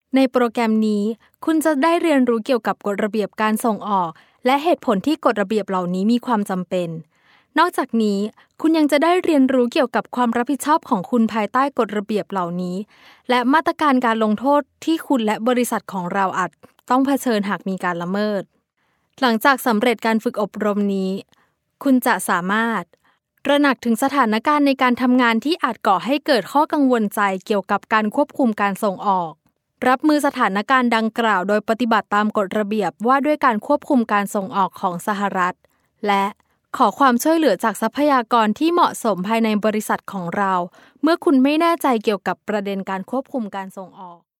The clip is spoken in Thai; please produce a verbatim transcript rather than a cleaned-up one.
ในโปรแกรมนี้คุณจะได้เรียนรู้เกี่ยวกับกฎระเบียบการส่งออกและเหตุผลที่กฎระเบียบเหล่านี้มีความจำเป็นนอกจากนี้คุณยังจะได้เรียนรู้เกี่ยวกับความรับผิดชอบของคุณภายใต้กฎระเบียบเหล่านี้และมาตรการการลงโทษที่คุณและบริษัทของเราอาจต้องเผชิญหากมีการละเมิดหลังจากสำเร็จการฝึกอบรมนี้คุณจะสามารถตระหนักถึงสถานการณ์ในการทำงานที่อาจก่อให้เกิดข้อกังวลใจเกี่ยวกับการควบคุมการส่งออกรับมือสถานการณ์ดังกล่าวโดยปฏิบัติตามกฎระเบียบว่าด้วยการควบคุมการส่งออกของสหรัฐและขอความช่วยเหลือจากทรัพยากรที่เหมาะสมภายในบริษัทของเราเมื่อคุณไม่แน่ใจเกี่ยวกับประเด็นการควบคุมการส่งออก